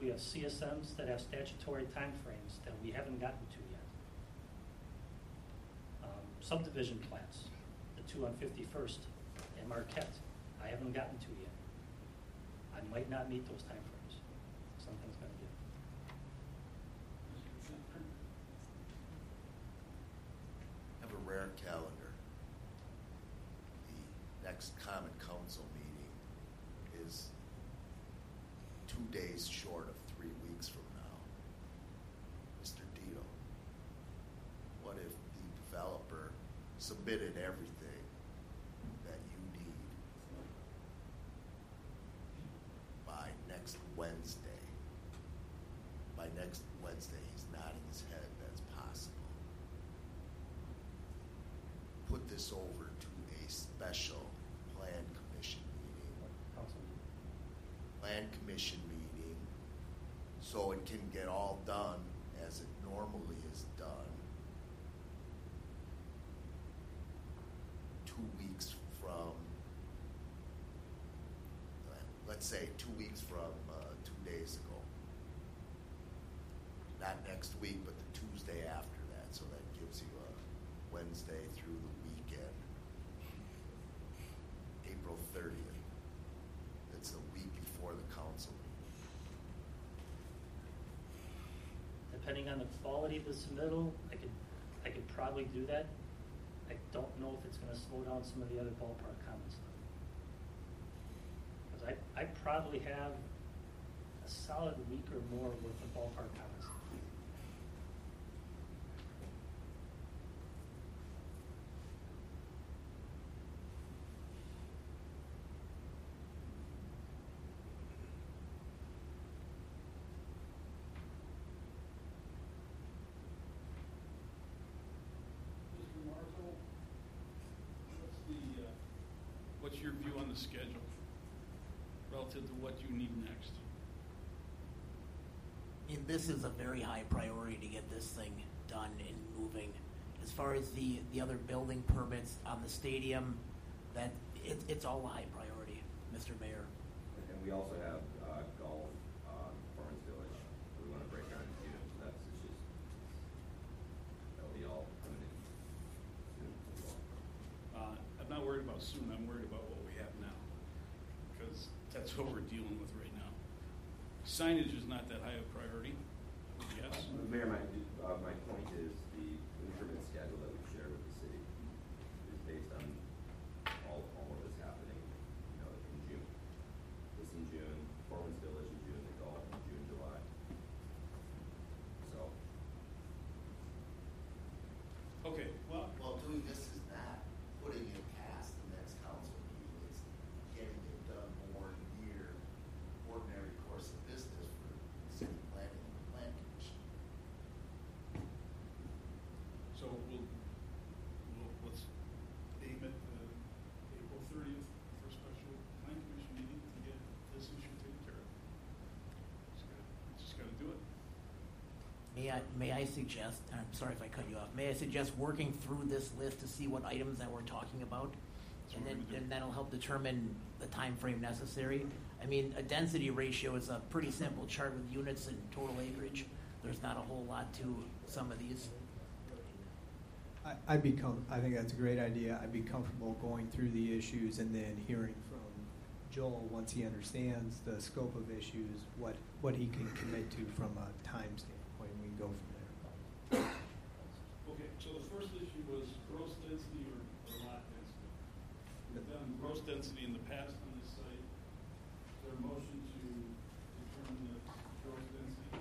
We have CSMs that have statutory timeframes that we haven't gotten to yet. Subdivision plats, the two on 51st and Marquette, I haven't gotten to yet. I might not meet those timeframes. Something's going to give. Have a rare calendar. The next Common Council meeting is 2 days short of 3 weeks from now. Mr. Dito, what if the developer submitted everything that you need by next Wednesday? By next Wednesday, he's nodding his head, that's possible. Put this over to a special plan commission meeting. Council meeting. Plan commission meeting, so it can get all done as it normally is done 2 weeks from, let's say 2 weeks from 2 days ago. Not next week, but the Tuesday after that, so that gives you a Wednesday through the weekend. April 30th. It's a week before the council meeting. Depending on the quality of the submittal, I could probably do that. I don't know if it's going to slow down some of the other ballpark comments. Because I probably have a solid week or more worth of ballpark comments. What's your view on the schedule relative to what you need next? And this is a very high priority to get this thing done and moving. As far as the other building permits on the stadium, that it's all a high priority, Mr. Mayor. And we also have golf, Performance Village. We want to break down into units. So that's it's just that'll be all coming in soon as well. I'm not worried about soon. I'm worried about what we have now, because that's what we're dealing with right now. Signage is not that high a priority, yes. Mayor, my point is the improvement schedule that we share with the city is based on all of this happening, in June. This in June, Performance Village in June, the golf in June, July. So. Okay. Well, doing this is not putting it past the next council meeting. It's getting it done more near ordinary course of business for the city planning and the plan commission. so let's aim at April 30th for a special plan commission meeting to get this issue taken care of. Just got to do it. May I suggest, I'm sorry if I cut you off, may I suggest working through this list to see what items that we're talking about? And then that'll help determine the time frame necessary. I mean, a density ratio is a pretty simple chart with units and total acreage. There's not a whole lot to some of these. I think that's a great idea. I'd be comfortable going through the issues and then hearing from Joel, once he understands the scope of issues, what he can commit to from a time standpoint. We can go from there. Okay, so the first issue was gross density or lot density. We've done gross density in the past on this site. Is there a motion to determine the gross density?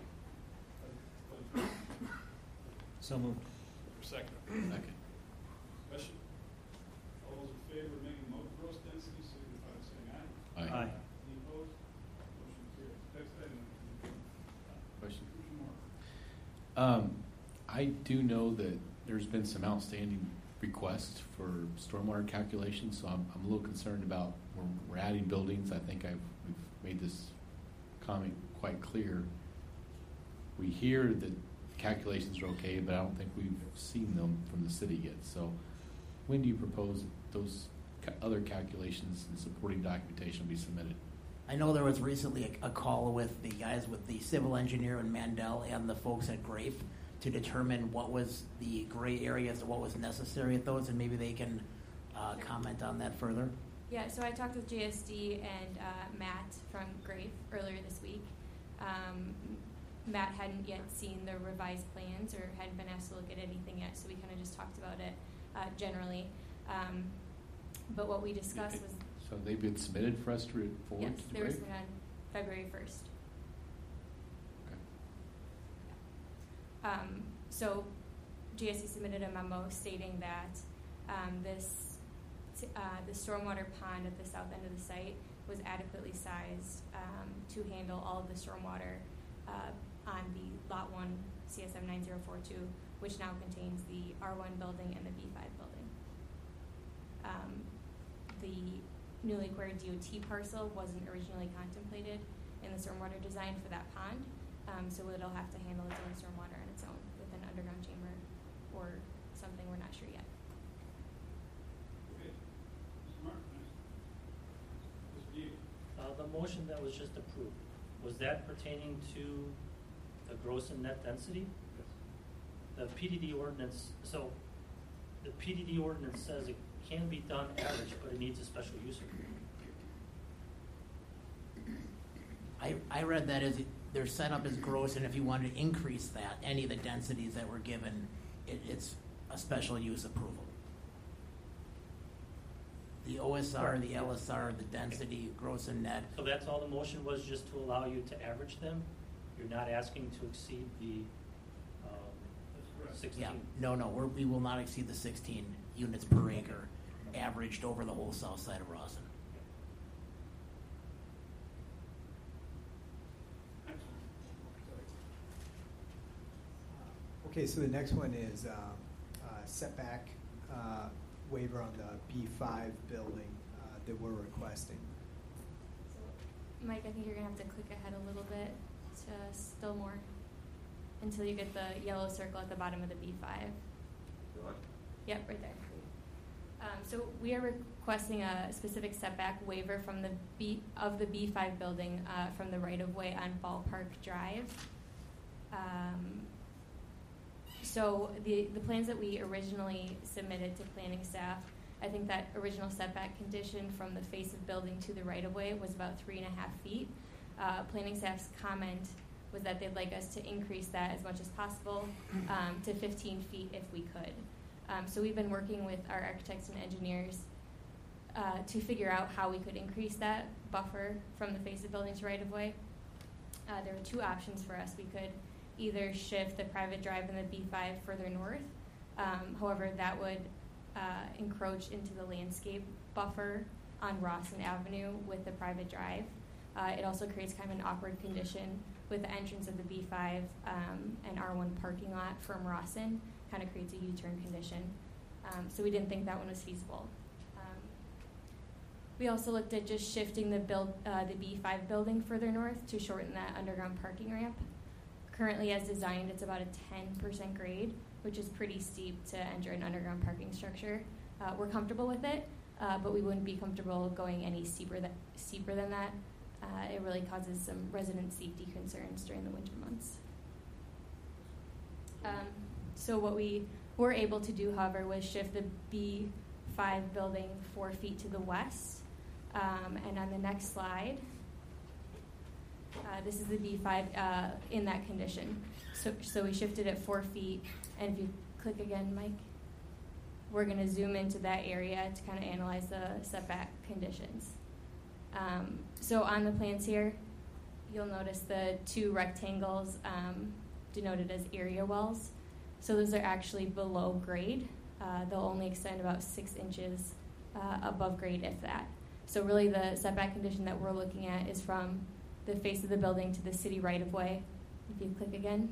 So moved. Second. Second. Discussion. All those in favor of making gross density, signify by saying aye. Aye. Any opposed? Motion carries. Next item. Question. Commissioner Moore. I do know that there's been some outstanding requests for stormwater calculations, so I'm a little concerned about we're adding buildings. I think we've made this comment quite clear. We hear that calculations are okay, but I don't think we've seen them from the city yet. So when do you propose those other calculations and supporting documentation be submitted? I know there was recently a call with the guys with the civil engineer in Mandel and the folks at Grafe to determine what was the gray areas and what was necessary at those, and maybe they can comment on that further. Yeah, so I talked with JSD and Matt from Grafe earlier this week. Matt hadn't yet seen the revised plans or hadn't been asked to look at anything yet, so we kind of just talked about it generally. But what we discussed was... So they've been submitted for us to forward yes, to the they were Grafe? submitted on February 1st. Okay. So GSC submitted a memo stating that the stormwater pond at the south end of the site was adequately sized to handle all of the stormwater on the Lot 1 CSM 9042, which now contains the R1 building and the B5 building. The newly acquired DOT parcel wasn't originally contemplated in the stormwater design for that pond, so it'll have to handle its own stormwater on its own with an underground chamber or something, we're not sure yet. Okay. Mr. Martin, next. Mr. Dean. The motion that was just approved, was that pertaining to the gross and net density? Yes. The PDD ordinance, so the PDD ordinance says it can be done average, but it needs a special use agreement. I read that as they're set up as gross, and if you wanted to increase that, any of the densities that were given, it's a special use approval. The OSR, the LSR, the density, gross and net. So that's all the motion was, just to allow you to average them? You're not asking to exceed the That's correct. 16? Yeah, no, we will not exceed the 16 units per acre averaged over the whole south side of Rawson. Okay, so the next one is setback waiver on the B5 building that we're requesting. So, Mike, I think you're going to have to click ahead a little bit to still more until you get the yellow circle at the bottom of the B5. Go on. Yep, right there. So we are requesting a specific setback waiver from the B5 building from the right-of-way on Ballpark Drive. So the plans that we originally submitted to planning staff, I think that original setback condition from the face of building to the right-of-way was about 3.5 feet. Planning staff's comment was that they'd like us to increase that as much as possible to 15 feet if we could. So we've been working with our architects and engineers to figure out how we could increase that buffer from the face of building to right-of-way. There were two options for us. We could either shift the private drive in the B5 further north. However, that would encroach into the landscape buffer on Rawson Avenue with the private drive. It also creates kind of an awkward condition with the entrance of the B5 and R1 parking lot from Rawson. Kind of creates a U-turn condition. So we didn't think that one was feasible. We also looked at just shifting the B5 building further north to shorten that underground parking ramp. Currently, as designed, it's about a 10% grade, which is pretty steep to enter an underground parking structure. We're comfortable with it, but we wouldn't be comfortable going any steeper than that. It really causes some resident safety concerns during the winter months. So what we were able to do, however, was shift the B5 building 4 feet to the west. And on the next slide, this is the B5 in that condition. So we shifted it 4 feet. And if you click again, Mike, we're going to zoom into that area to kind of analyze the setback conditions. So on the plans here, you'll notice the two rectangles denoted as area wells. So those are actually below grade. They'll only extend about 6 inches above grade, if that. So really the setback condition that we're looking at is from the face of the building to the city right-of-way. If you click again,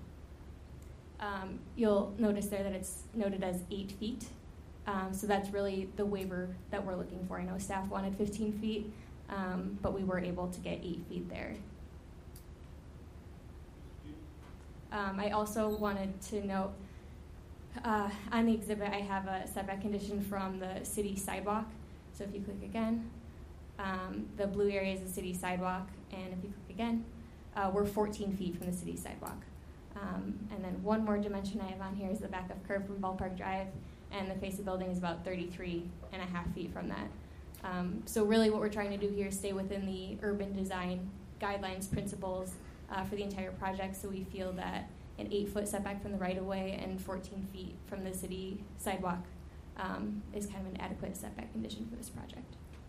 you'll notice there that it's noted as 8 feet. So that's really the waiver that we're looking for. I know staff wanted 15 feet, but we were able to get 8 feet there. I also wanted to note, on the exhibit, I have a setback condition from the city sidewalk. So if you click again, The blue area is the city sidewalk, and if you click again, we're 14 feet from the city sidewalk. And then one more dimension I have on here is the back of curb from Ballpark Drive, and the face of the building is about 33.5 feet from that. So really what we're trying to do here is stay within the urban design guidelines, principles for the entire project, so we feel that an 8-foot setback from the right-of-way and 14 feet from the city sidewalk is kind of an adequate setback condition for this project.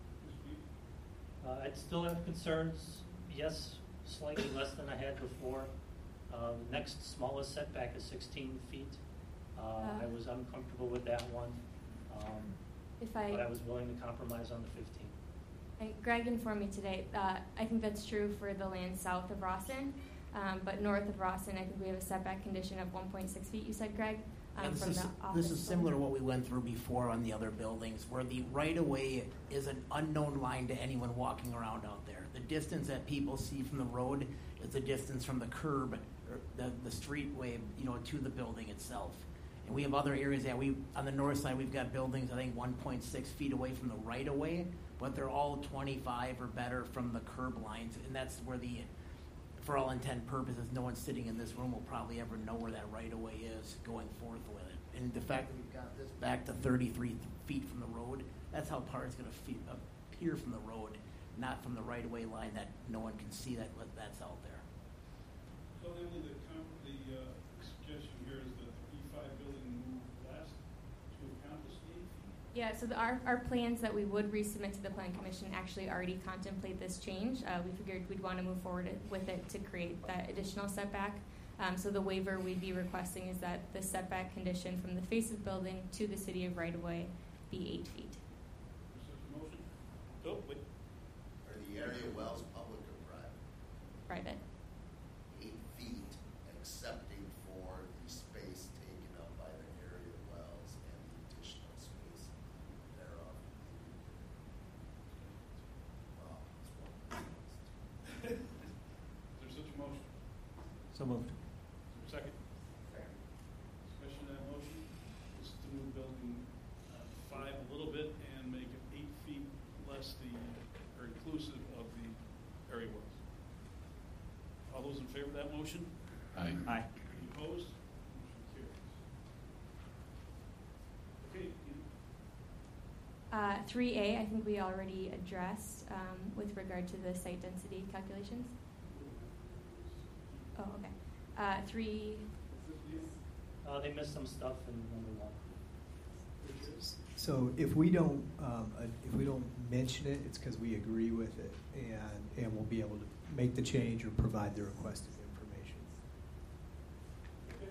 I'd still have concerns, yes, slightly less than I had before. Next smallest setback is 16 feet. I was uncomfortable with that one, but I was willing to compromise on the 15. Greg informed me today. I think that's true for the land south of Rawson, but north of Rawson, I think we have a setback condition of 1.6 feet. You said, Greg. This is similar to what we went through before on the other buildings, where the right-of-way is an unknown line to anyone walking around out there. The distance that people see from the road is the distance from the curb, or the streetway, to the building itself. And we have other areas that on the north side, we've got buildings, I think, 1.6 feet away from the right-of-way, but they're all 25 or better from the curb lines, and that's where for all intent and purposes, no one sitting in this room will probably ever know where that right-of-way is going forth with it. And the fact that we've got this back to 33 feet from the road, that's how part is going to appear from the road, not from the right-of-way line that no one can see that's out there. So then the suggestion here is that the B5 building move west to accomplish the 8 feet? Yeah, so our plans that we would resubmit to the Plan Commission actually already contemplate this change. We figured we'd want to move forward with it to create that additional setback. So the waiver we'd be requesting is that the setback condition from the face of the building to the city of right-of-way be 8 feet. Is there a motion? Oh, wait. Are the area wells public or private? Private. 8 feet, excepting for the space taken up by the area wells and the additional space thereof. Wow, that's one. Is there such a motion? So moved. Is there a second? Discussion of that motion is to move building 5 a little bit and make it 8 feet less or inclusive of the area wells. All those in favor of that motion? Aye. Aye. Any opposed? Motion carries. Okay. 3A, I think we already addressed with regard to the site density calculations. Oh, okay. 3. They missed some stuff in number 1. So if we don't mention it, it's because we agree with it, and we'll be able to make the change or provide the requested information. Okay.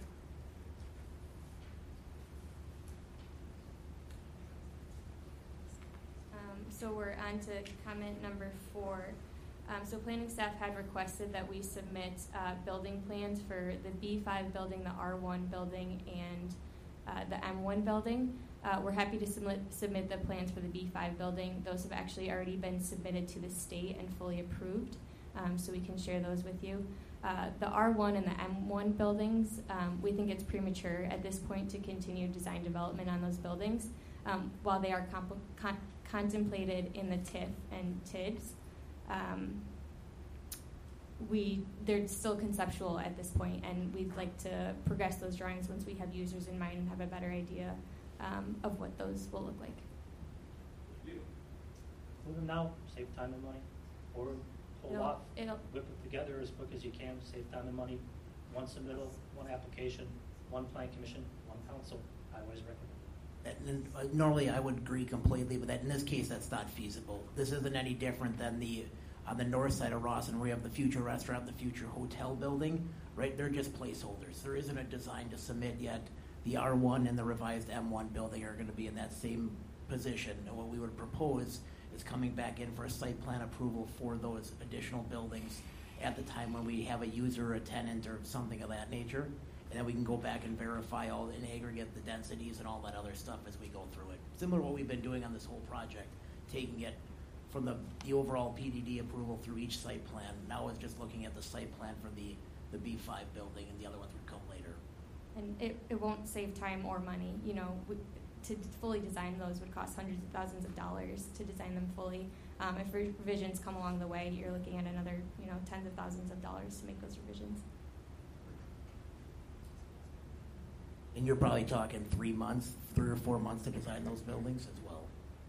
So we're on to comment number 4. So planning staff had requested that we submit building plans for the B5 building, the R1 building, and the M1 building. We're happy to submit the plans for the B5 building. Those have actually already been submitted to the state and fully approved, so we can share those with you. The R1 and the M1 buildings, we think it's premature at this point to continue design development on those buildings. While they are contemplated in the TIF and TIDS, they're still conceptual at this point, and we'd like to progress those drawings once we have users in mind and have a better idea of what those will look like. Move them now, save time and money, or hold off, whip it together as quick as you can, save time and money. One submittal, one application, one plan commission, one council. I always recommend. And normally I would agree completely, but in this case that's not feasible. This isn't any different than on the north side of Rawson, where you have the future restaurant, the future hotel building, right? They're just placeholders. There isn't a design to submit yet. The R1 and the revised M1 building are going to be in that same position. And what we would propose is coming back in for a site plan approval for those additional buildings at the time when we have a user or a tenant or something of that nature. And then we can go back and verify all in aggregate the densities and all that other stuff as we go through it. Similar to what we've been doing on this whole project, taking it from the overall PDD approval through each site plan. Now it's just looking at the site plan for the B5 building, and the other ones would come later. And it won't save time or money. To fully design those would cost hundreds of thousands of dollars to design them fully. If revisions come along the way, you're looking at another, tens of thousands of dollars to make those revisions. And you're probably talking 3 months, 3 or 4 months to design those buildings as well.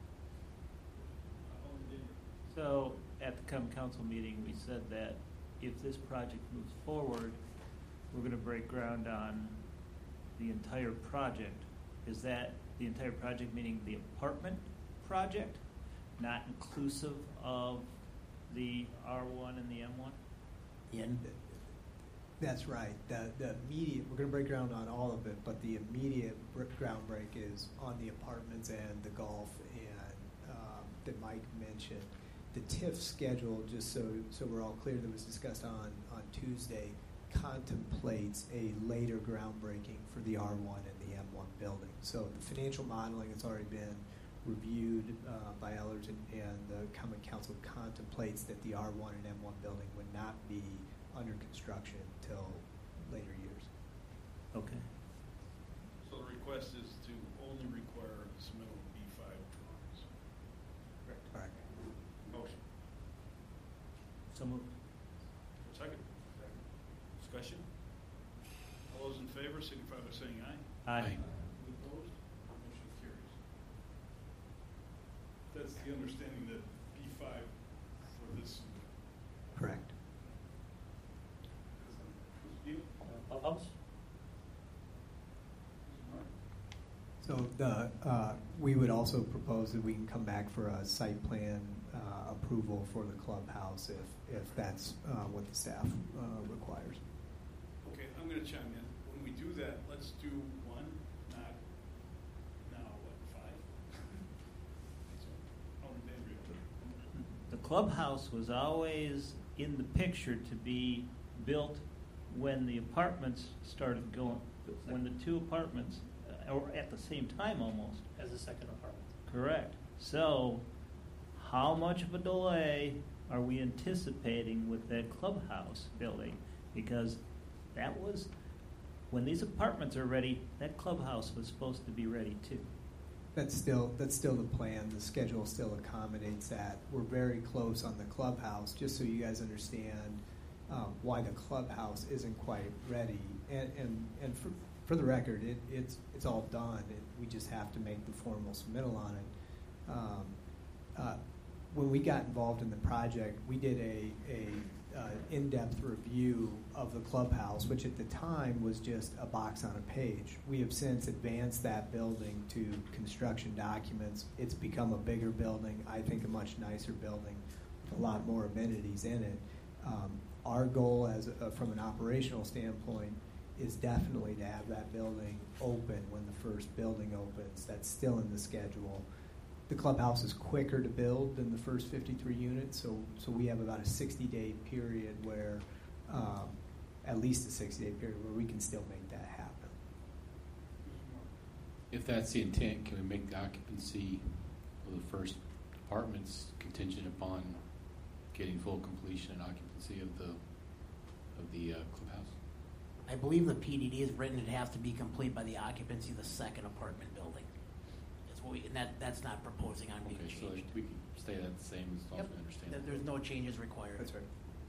So at the common council meeting, we said that if this project moves forward, we're going to break ground on the entire project. Is that the entire project, meaning the apartment project, not inclusive of the R1 and the M1? Yeah. That's right. The immediate, we're going to break ground on all of it, but the immediate ground break is on the apartments and the golf and that Mike mentioned. The TIF schedule, just so we're all clear, that was discussed on Tuesday, contemplates a later groundbreaking for the R1 and the M1 building. So the financial modeling has already been reviewed by Ellers, and the Common Council contemplates that the R1 and M1 building would not be under construction until later years. Okay. So the request is to only require submittal of B5 drawings. Correct. Motion. So moved. Second. Discussion. All those in favor signify by saying aye. Aye. Opposed? Motion carries. That's the understanding that B5 for this. Correct. Clubhouse? So we would also propose that we can come back for a site plan approval for the clubhouse if that's what the staff requires. Okay, I'm going to chime in. When we do that, let's do one, not now, what, 5? So, Andrea. The clubhouse was always in the picture to be built when the apartments started going, when the two apartments, or at the same time almost. As a second apartment. Correct. So, how much of a delay are we anticipating with that clubhouse building? Because that was, when these apartments are ready, that clubhouse was supposed to be ready too. That's still the plan. The schedule still accommodates that. We're very close on the clubhouse, just so you guys understand why the clubhouse isn't quite ready. And for the record, it's all done. We just have to make the formal submittal on it. When we got involved in the project, we did a in-depth review of the clubhouse, which at the time was just a box on a page. We have since advanced that building to construction documents. It's become a bigger building, I think a much nicer building with a lot more amenities in it. Our goal from an operational standpoint is definitely to have that building open when the first building opens. That's still in the schedule. The clubhouse is quicker to build than the first 53 units, so we have about a 60-day period where, at least a 60-day period where we can still make that happen. If that's the intent, can we make the occupancy of the first apartments contingent upon getting full completion and occupancy of the clubhouse? I believe the PDD is written it has to be complete by the occupancy of the second apartment building. That's what that's not proposing on being changed. Okay, so we can stay that the same as long as we understand that. There's no changes required. That's right.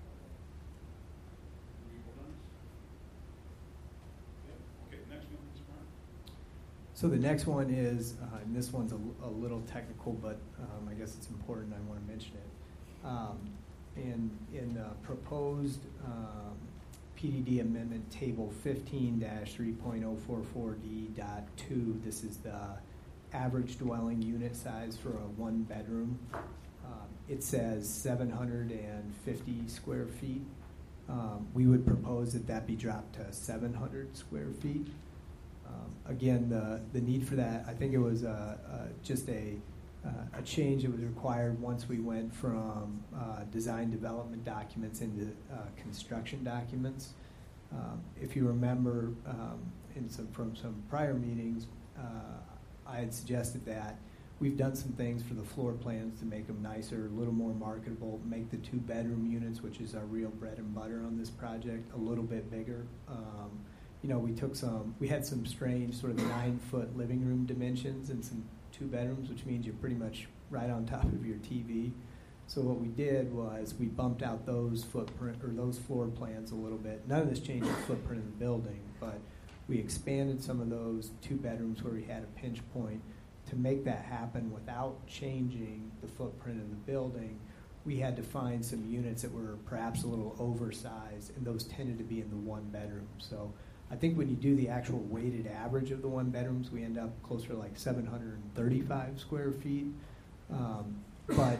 Okay, next one, Ms. Martin. So the next one is, and this one's a little technical, but I guess it's important. I want to mention it. In the proposed PDD amendment table 15-3.044D.2, this is the average dwelling unit size for a one-bedroom. It says 750 square feet. We would propose that be dropped to 700 square feet. Again, the need for that, I think it was just a change that was required once we went from design development documents into construction documents. If you remember from some prior meetings, I had suggested that we've done some things for the floor plans to make them nicer, a little more marketable, make the 2-bedroom units, which is our real bread and butter on this project, a little bit bigger. We had some strange sort of 9-foot living room dimensions and some 2 bedrooms, which means you're pretty much right on top of your TV. So what we did was we bumped out those those floor plans a little bit. None of this changed the footprint of the building, but we expanded some of those 2 bedrooms where we had a pinch point. To make that happen without changing the footprint of the building, we had to find some units that were perhaps a little oversized, and those tended to be in the 1 bedroom. So I think when you do the actual weighted average of the 1 bedrooms, we end up closer to like 735 square feet. But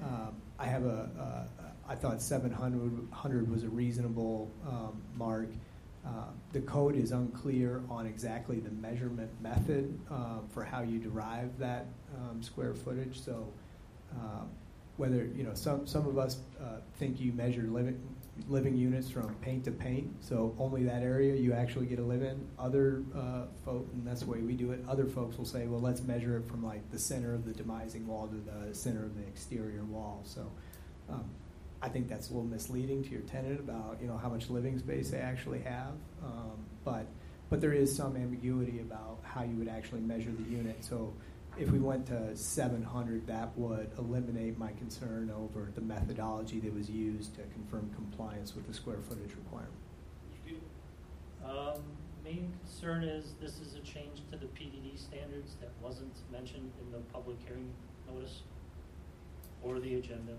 I thought 700 was a reasonable mark. The code is unclear on exactly the measurement method for how you derive that square footage. So whether, some of us think you measure living units from paint to paint, so only that area you actually get to live in. Other folk, and that's the way we do it, other folks will say, well, let's measure it from like the center of the demising wall to the center of the exterior wall. So I think that's a little misleading to your tenant about how much living space they actually have, but there is some ambiguity about how you would actually measure the unit. So if we went to 700, that would eliminate my concern over the methodology that was used to confirm compliance with the square footage requirement. Main concern is this is a change to the PDD standards that wasn't mentioned in the public hearing notice or the agenda.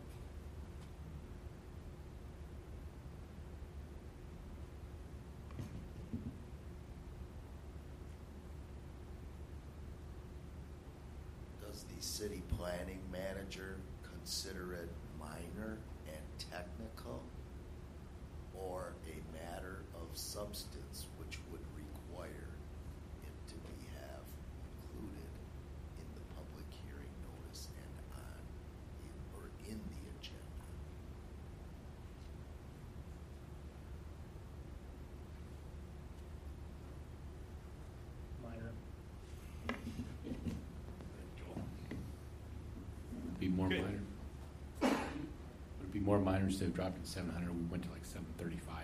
Does the city planning manager consider it minor and technical, or a matter of substance which would require it to be included in the public hearing notice and in the agenda? Minor. Be more Okay. minor. Would it be more minor instead of dropping to 700? We went to like 735.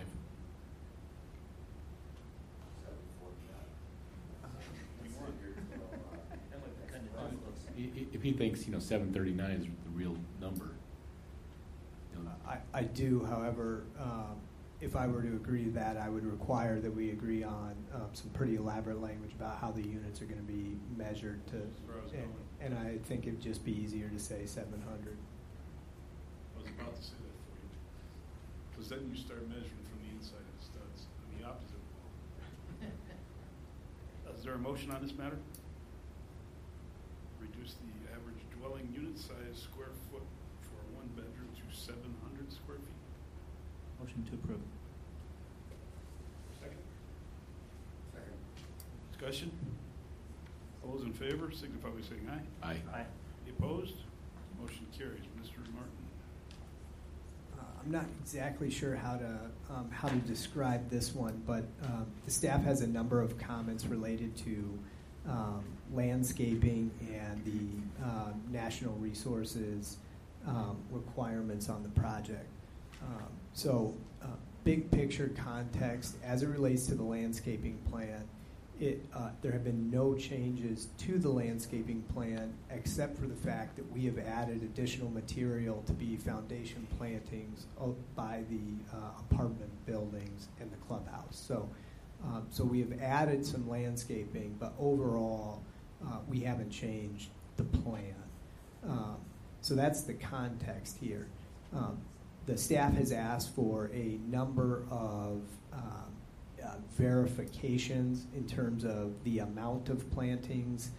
If he thinks 739 is the real number. I do, however, if I were to agree to that, I would require that we agree on some pretty elaborate language about how the units are going to be measured and I think it'd just be easier to say 700. I was about to say that for you. Because then you start measuring from the inside of the studs, and the opposite wall. Is there a motion on this matter? Reduce the average dwelling unit size square foot for a 1 bedroom to 700 square feet. Motion to approve. Second. Discussion? All those in favor signify by saying aye. Aye. Aye. Any opposed? Motion carries. Mr. Martin. I'm not exactly sure how to describe this one, but the staff has a number of comments related to landscaping and the national resources requirements on the project. So big picture context, as it relates to the landscaping plan, there have been no changes to the landscaping plan except for the fact that we have added additional material to be foundation plantings by the apartment buildings and the clubhouse. So we have added some landscaping, but overall we haven't changed the plan. So that's the context here. The staff has asked for a number of verifications in terms of the amount of plantings,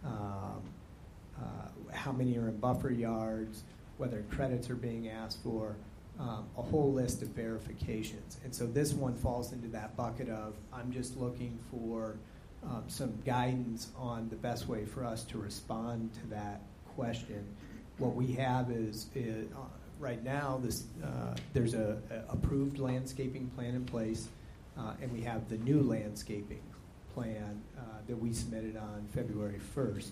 how many are in buffer yards, whether credits are being asked for, a whole list of verifications. And so this one falls into that bucket of I'm just looking for some guidance on the best way for us to respond to that question. What we have is right now there's a approved landscaping plan in place. And we have the new landscaping plan that we submitted on February 1st.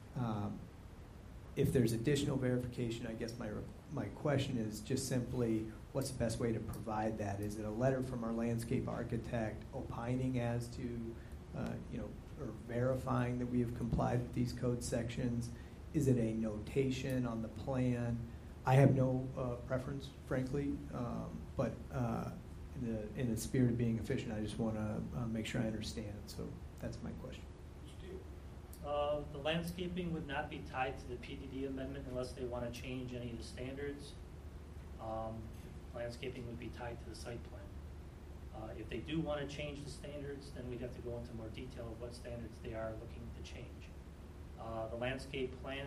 If there's additional verification, I guess my question is just simply, what's the best way to provide that? Is it a letter from our landscape architect opining as to, or verifying that we have complied with these code sections? Is it a notation on the plan? I have no preference, frankly, but in the spirit of being efficient, I just want to make sure I understand. So that's my question. The landscaping would not be tied to the PDD amendment unless they want to change any of the standards. Landscaping would be tied to the site plan. If they do want to change the standards, then we'd have to go into more detail of what standards they are looking to change. The landscape plan